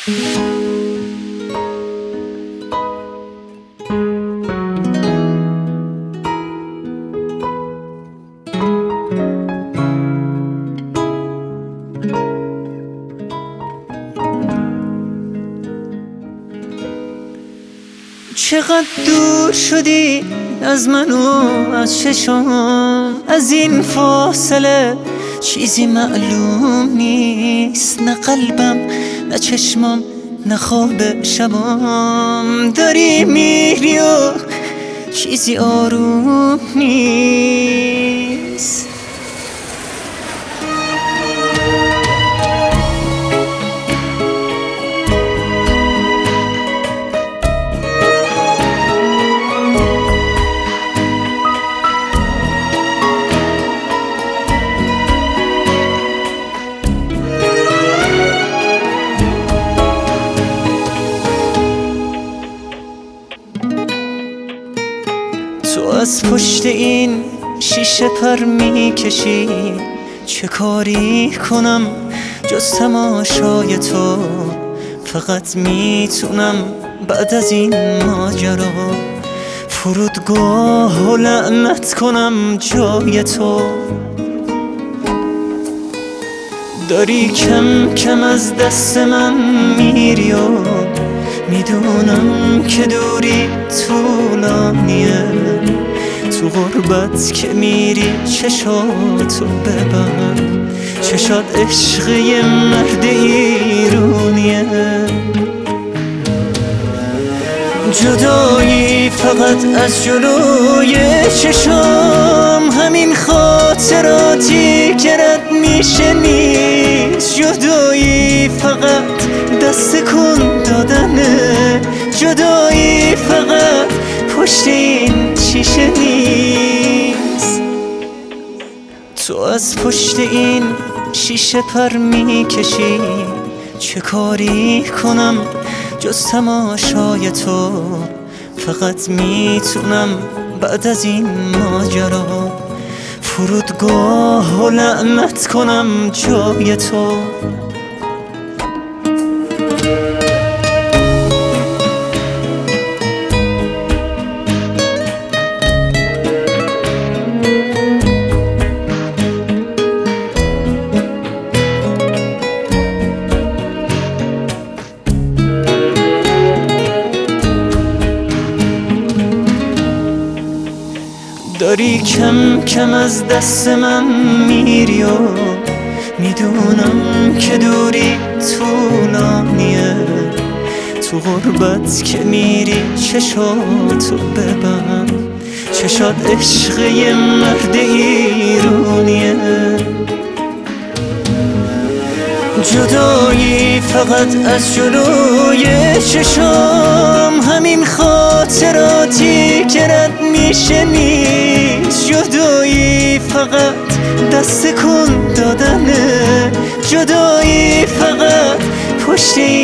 چقدر دور شدی از من و از چشم، از این فاصله چیزی معلوم نیست. نه قلبم نه چشمم نه خواب شبم، داری میری و چیزی آروم نیست. تو از پشت این شیشه پر میکشی، چه کاری کنم جز تماشای تو؟ فقط میتونم بعد از این ماجرا فرودگاه و لعنت کنم جای تو. داری کم کم از دست من میری و میدونم که دوری طولانیه. تو غربت که میری چشاتو ببند، چشات عشق یه مرد ایرونیه. جدایی فقط از جلوی چشام، همین خاطراتی که رد میشه نیست. جدایی فقط دست کن دادنه، جدایی فقط پشت این شیشه نیست. تو از پشت این شیشه پر میکشی، چه کاری کنم جز تماشای تو؟ فقط میتونم بعد از این ماجرا فرودگاه و لعنت کنم جای تو. داری کم کم از دست من میری و میدونم که دوری طولانیه. تو غربت که میری چشاتو ببند، چشات عشق یه مرد ایرونیه. جدایی فقط از جلوی چشام، همین خاطراتی که رد میشه نیست. جدایی فقط دست کن دادنه، جدایی فقط پشت